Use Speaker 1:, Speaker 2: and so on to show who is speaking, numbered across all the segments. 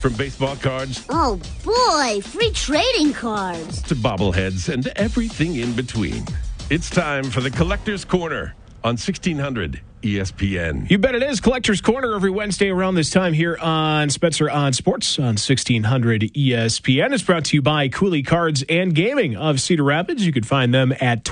Speaker 1: From baseball cards
Speaker 2: Oh, boy, free trading cards.
Speaker 1: to bobbleheads and everything in between. It's time for the Collector's Corner on 1600 ESPN.
Speaker 3: You bet it is. Collector's Corner every Wednesday around this time here on Spencer on Sports on 1600 ESPN. It's brought to you by Cooley Cards and Gaming of Cedar Rapids. You can find them at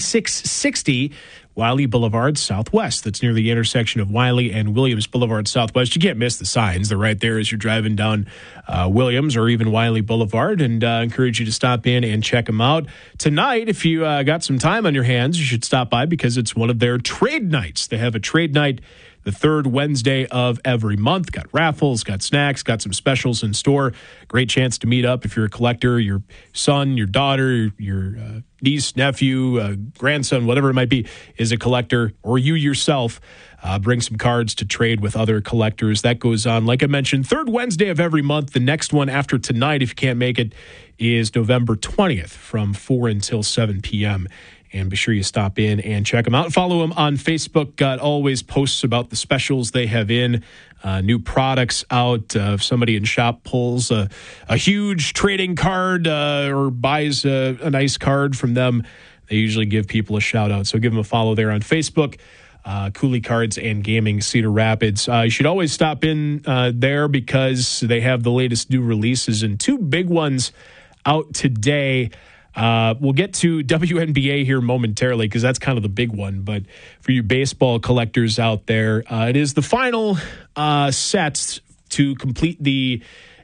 Speaker 3: 2660 Wiley Boulevard Southwest. That's near the intersection of Wiley and Williams Boulevard Southwest. You can't miss the signs. They're right there as you're driving down Williams or even Wiley Boulevard, and encourage you to stop in and check them out. Tonight, if you got some time on your hands, you should stop by because it's one of their trade nights. They have a trade night the third Wednesday of every month. Got raffles, got snacks, got some specials in store. Great chance to meet up if you're a collector, your son, your daughter, your niece, nephew, grandson, whatever it might be, is a collector, or you yourself. Bring some cards to trade with other collectors. That goes on, like I mentioned, third Wednesday of every month. The next one after tonight, if you can't make it, is November 20th from 4 until 7 p.m., and be sure you stop in and check them out. Follow them on Facebook. Got always posts about the specials they have in, new products out. If somebody in shop pulls a huge trading card or buys a nice card from them, they usually give people a shout out. So give them a follow there on Facebook. Cooley Cards and Gaming, Cedar Rapids. You should always stop in there because they have the latest new releases and two big ones out today. We'll get to WNBA here momentarily because that's kind of the big one. But for you baseball collectors out there, it is the final sets to complete the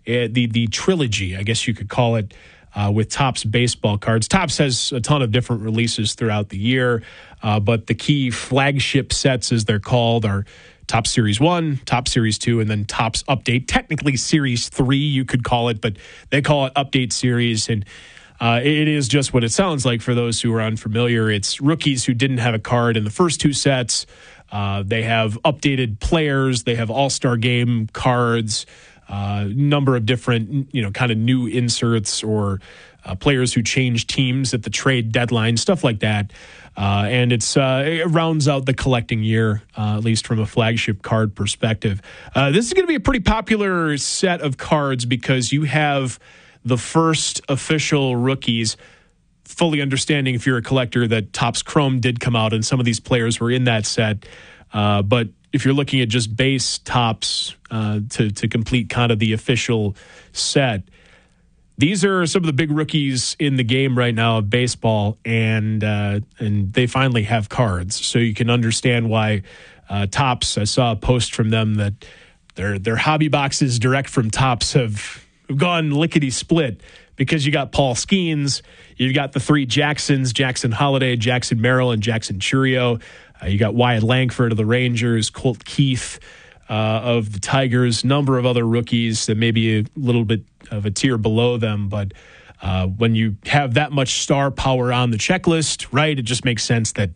Speaker 3: trilogy, I guess you could call it, with Topps baseball cards. Topps has a ton of different releases throughout the year, but the key flagship sets, as they're called, are Topps Series 1, Topps Series 2, and then Topps Update. Technically Series 3, you could call it, but they call it Update Series. And it is just what it sounds like for those who are unfamiliar. It's rookies who didn't have a card in the first two sets. They have updated players. They have all-star game cards, number of different, kind of new inserts or players who change teams at the trade deadline, stuff like that. And it rounds out the collecting year, at least from a flagship card perspective. This is going to be a pretty popular set of cards because you have the first official rookies, fully understanding if you're a collector that Topps Chrome did come out and some of these players were in that set. But if you're looking at just base Topps to complete kind of the official set, these are some of the big rookies in the game right now of baseball, and they finally have cards. So you can understand why Topps, I saw a post from them that their hobby boxes direct from Topps have gone lickety-split because you got Paul Skeens, you've got the three Jacksons, Jackson Holiday, Jackson Merrill, and Jackson Churio. You got Wyatt Langford of the Rangers, Colt Keith of the Tigers, number of other rookies that may be a little bit of a tier below them. But when you have that much star power on the checklist, right, it just makes sense that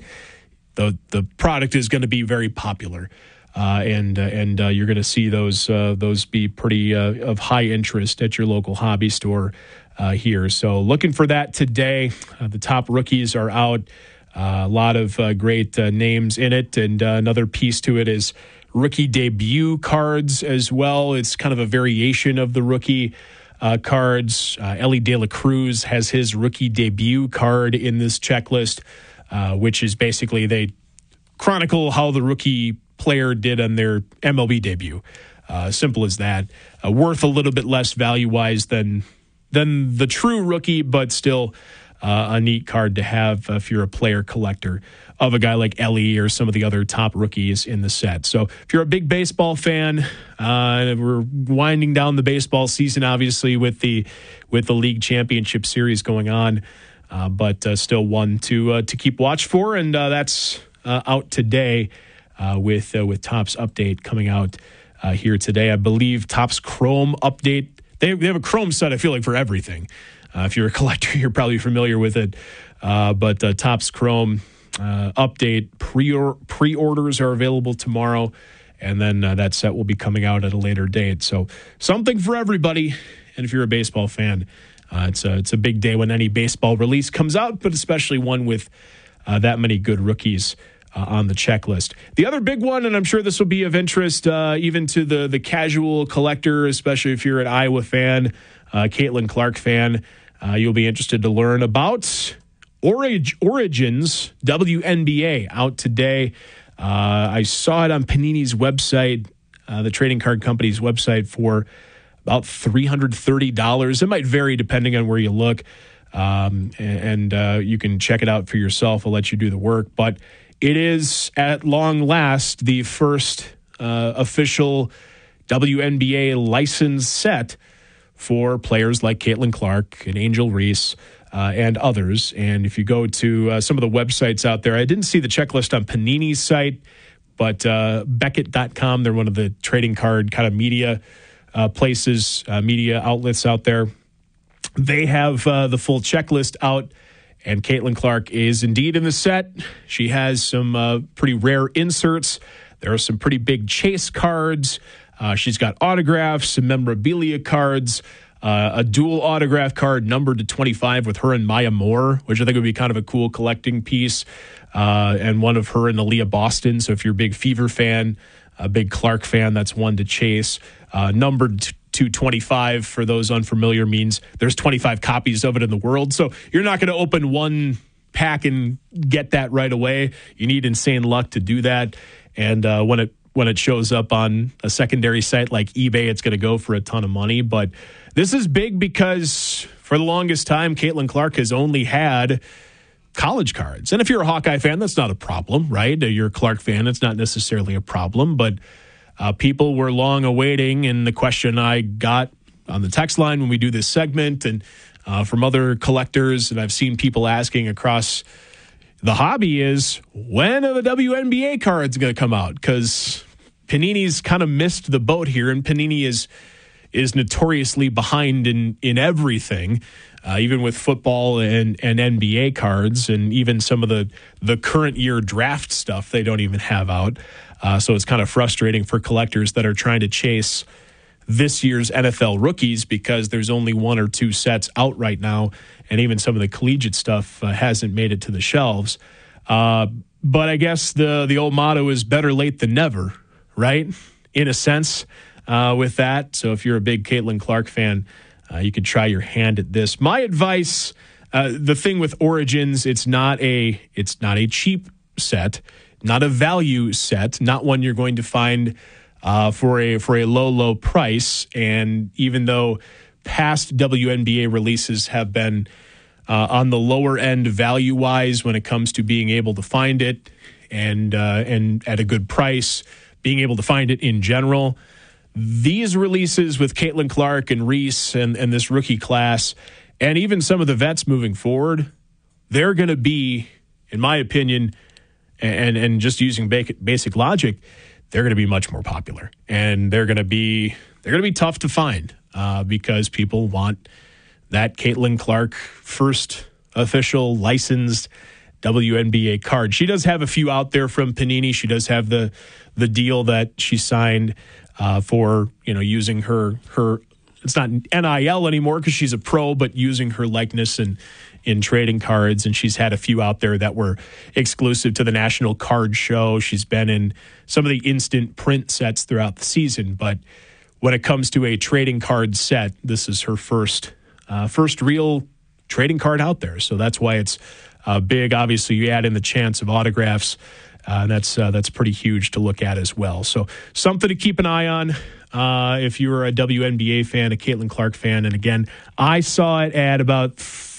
Speaker 3: the product is going to be very popular. And you're going to see those be pretty of high interest at your local hobby store here. So looking for that today. The top rookies are out. A lot of great names in it. And another piece to it is rookie debut cards as well. It's kind of a variation of the rookie cards. Ellie De La Cruz has his rookie debut card in this checklist, which is basically they chronicle how the rookie player did on their MLB debut. Simple as that. Worth a little bit less value-wise than the true rookie, but still a neat card to have if you're a player collector of a guy like Ellie or some of the other top rookies in the set. So if you're a big baseball fan, we're winding down the baseball season, obviously, with the league championship series going on, but still one to keep watch for, and that's out today. With Topps Update coming out here today. I believe Topps Chrome Update, they have a Chrome set, I feel like, for everything. If you're a collector, you're probably familiar with it. But Topps Chrome Update pre-orders are available tomorrow, and then that set will be coming out at a later date. So something for everybody. And if you're a baseball fan, it's a big day when any baseball release comes out, but especially one with that many good rookies on the checklist. The other big one, and I'm sure this will be of interest even to the casual collector, especially if you're an Iowa fan, Caitlin Clark fan, you'll be interested to learn about Origins WNBA out today. I saw it on Panini's website, the trading card company's website, for about $330. It might vary depending on where you look, and you can check it out for yourself. I'll let you do the work, but it is, at long last, the first official WNBA licensed set for players like Caitlin Clark and Angel Reese and others. And if you go to some of the websites out there, I didn't see the checklist on Panini's site, but Beckett.com, they're one of the trading card kind of media places, media outlets out there. They have the full checklist out. And Caitlin Clark is indeed in the set. She has some pretty rare inserts. There are some pretty big chase cards. She's got autographs, some memorabilia cards, a dual autograph card numbered to 25 with her and Maya Moore, which I think would be kind of a cool collecting piece, and one of her and Aaliyah Boston. So if you're a big Fever fan, a big Clark fan, that's one to chase. Numbered to 25, for those unfamiliar, means there's 25 copies of it in the world. So you're not going to open one pack and get that right away. You need insane luck to do that. And when it shows up on a secondary site like eBay, it's going to go for a ton of money. But this is big because for the longest time, Caitlin Clark has only had college cards. And if you're a Hawkeye fan, that's not a problem, right? You're a Clark fan, it's not necessarily a problem. But people were long awaiting, and the question I got on the text line when we do this segment, and from other collectors, and I've seen people asking across the hobby, is when are the WNBA cards going to come out? Because Panini's kind of missed the boat here, and Panini is notoriously behind in everything, even with football and NBA cards, and even some of the current year draft stuff they don't even have out. So it's kind of frustrating for collectors that are trying to chase this year's NFL rookies because there's only one or two sets out right now, and even some of the collegiate stuff hasn't made it to the shelves. But I guess the old motto is better late than never, right? In a sense, with that. So if you're a big Caitlin Clark fan, you could try your hand at this. My advice, the thing with Origins, it's not a cheap set, not a value set, not one you're going to find for a low price. And even though past WNBA releases have been on the lower end value wise when it comes to being able to find it and at a good price, being able to find it in general, these releases with Caitlin Clark and Reese and this rookie class, and even some of the vets moving forward, they're going to be, in my opinion, and just using basic logic, they're going to be much more popular, and they're going to be tough to find because people want that Caitlin Clark first official licensed WNBA card. She does have a few out there from Panini. She does have the deal that she signed for using her. It's not NIL anymore because she's a pro, but using her likeness in trading cards. And she's had a few out there that were exclusive to the National Card Show. She's been in some of the instant print sets throughout the season. But when it comes to a trading card set, this is her first real trading card out there. So that's why it's big. Obviously, you add in the chance of autographs. That's pretty huge to look at as well. So something to keep an eye on if you're a WNBA fan, a Caitlin Clark fan. And again, I saw it at about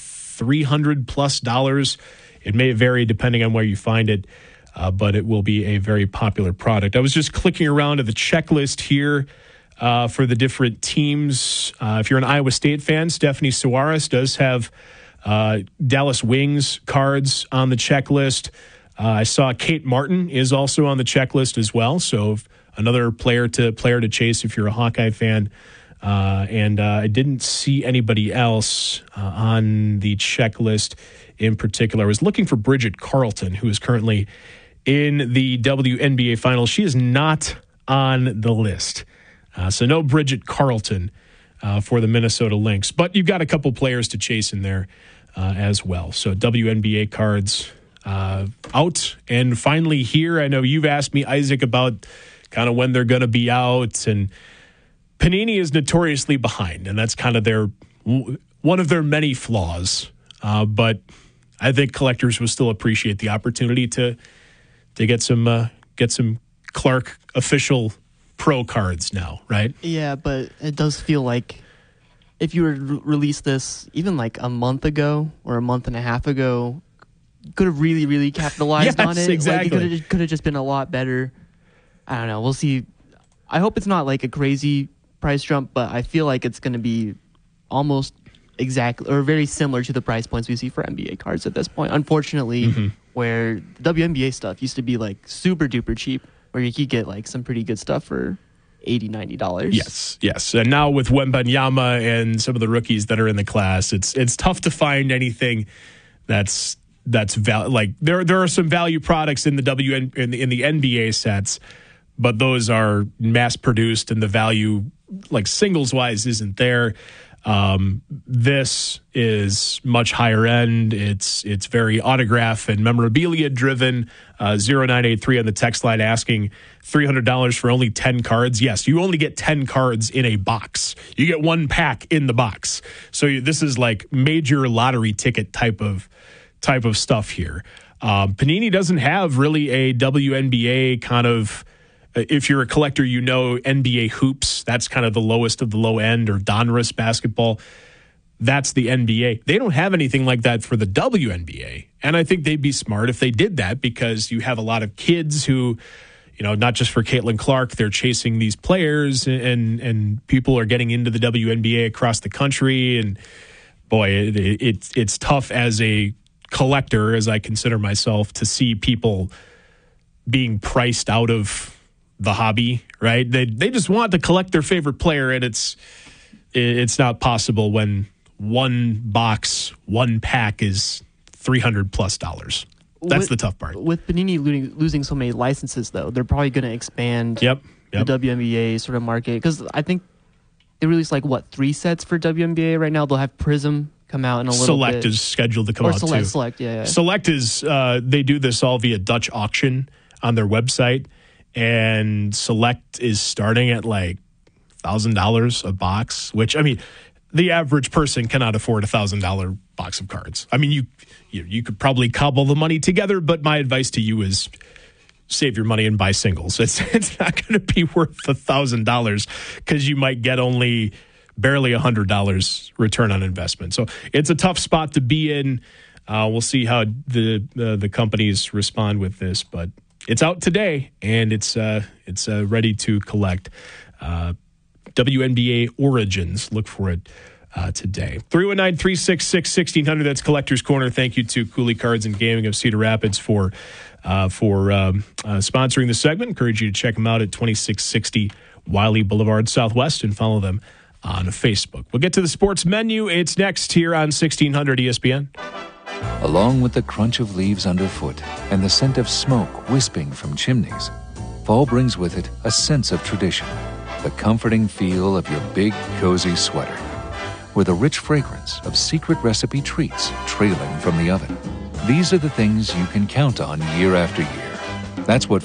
Speaker 3: $300+. It may vary depending on where you find it, but it will be a very popular product. I was just clicking around to the checklist here for the different teams. If you're an Iowa State fan, Stephanie Suarez does have Dallas Wings cards on the checklist. I saw Kate Martin is also on the checklist as well. So another player to chase if you're a Hawkeye fan. And I didn't see anybody else on the checklist in particular. I was looking for Bridget Carlton, who is currently in the WNBA Finals. She is not on the list. So no Bridget Carlton for the Minnesota Lynx. But you've got a couple players to chase in there as well. So WNBA cards out and finally here. I know you've asked me, Isaac, about kind of when they're going to be out, and Panini is notoriously behind, and that's kind of one of their many flaws. But I think collectors will still appreciate the opportunity to get some Clark official pro cards now, right?
Speaker 4: Yeah, but it does feel like if you were to release this even like a month ago or a month and a half ago, could have really, really capitalized on it.
Speaker 3: Exactly.
Speaker 4: Like it could have just been a lot better. I don't know. We'll see. I hope it's not like a crazy price jump, but I feel like it's going to be almost exactly or very similar to the price points we see for NBA cards at this point. Unfortunately, where the WNBA stuff used to be like super duper cheap, where you could get like some pretty good stuff for $80, $90.
Speaker 3: Yes. And now with Wembanyama and some of the rookies that are in the class, it's tough to find anything that's like there are some value products in the in the NBA sets, but those are mass produced and the value like singles wise isn't there. This is much higher end. It's very autograph and memorabilia driven. 0983 on the text line asking $300 for only 10 cards. Yes, you only get 10 cards in a box. You get one pack in the box. So this is like major lottery ticket type of stuff here. Panini doesn't have really a WNBA kind of. If you're a collector, you know NBA hoops. That's kind of the lowest of the low end, or Donruss basketball. That's the NBA. They don't have anything like that for the WNBA. And I think they'd be smart if they did that, because you have a lot of kids who, not just for Caitlin Clark, they're chasing these players, and people are getting into the WNBA across the country. And boy, it's tough as a collector, as I consider myself, to see people being priced out of the hobby, right? They just want to collect their favorite player, and it's not possible when one box, one pack is $300+. That's the tough part.
Speaker 4: With Panini losing so many licenses, though, they're probably going to expand the WNBA sort of market, because I think they released 3 sets for WNBA right now. They'll have Prism come out in a little bit.
Speaker 3: Select is scheduled to come out too.
Speaker 4: Select, yeah.
Speaker 3: Select is they do this all via Dutch auction on their website. And Select is starting at $1,000 a box, which, I mean, the average person cannot afford $1,000 box of cards. I mean, you could probably cobble the money together, but my advice to you is save your money and buy singles. It's not going to be worth $1,000 because you might get only barely $100 return on investment. So it's a tough spot to be in. We'll see how the companies respond with this, but it's out today, and it's ready to collect. WNBA Origins. Look for it today. 319-366-1600. That's Collector's Corner. Thank you to Cooley Cards and Gaming of Cedar Rapids for sponsoring the segment. Encourage you to check them out at 2660 Wiley Boulevard Southwest and follow them on Facebook. We'll get to the sports menu. It's next here on 1600 ESPN.
Speaker 5: Along with the crunch of leaves underfoot and the scent of smoke wisping from chimneys, fall brings with it a sense of tradition, the comforting feel of your big, cozy sweater, with a rich fragrance of secret recipe treats trailing from the oven. These are the things you can count on year after year. That's what